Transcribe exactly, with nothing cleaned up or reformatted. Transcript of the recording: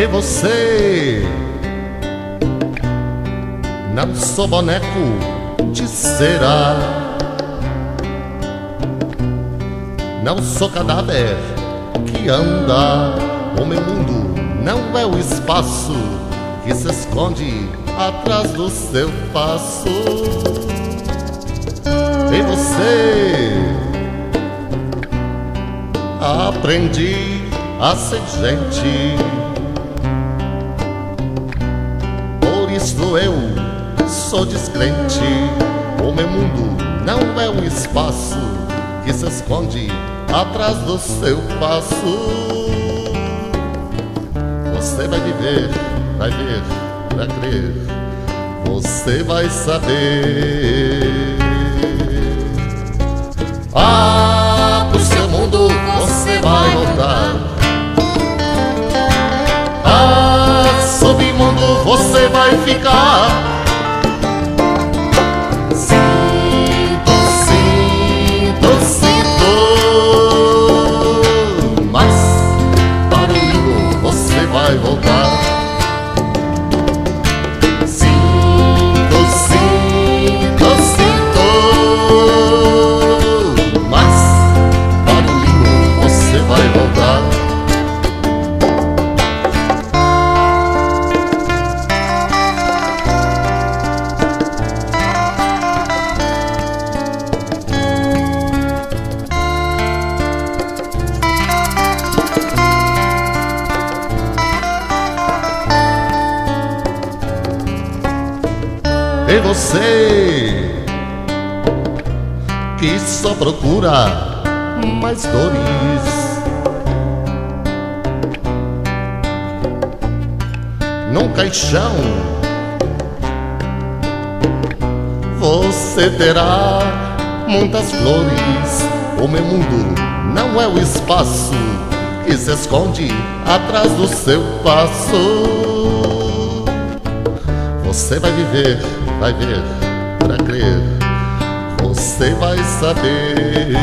E você? Não sou boneco de cera, não sou cadáver que anda. O meu mundo não é o espaço que se esconde atrás do seu passo. E você? Aprendi a ser gente, por isso eu sou descrente. O meu mundo não é um espaço que se esconde atrás do seu passo. Você vai viver, vai ver, vai crer, você vai saber. Ah, pro seu mundo você vai voltar. Ah, submundo você vai ficar. Sinto, sinto, sinto, mas para o limbo você vai voltar. Sinto, sinto, sinto, mas para o limbo você vai voltar. E você que só procura mais dores, num caixão você terá muitas flores. O meu mundo não é o espaço que se esconde atrás do seu passo. Você vai viver, vai ver, pra crer, você vai saber.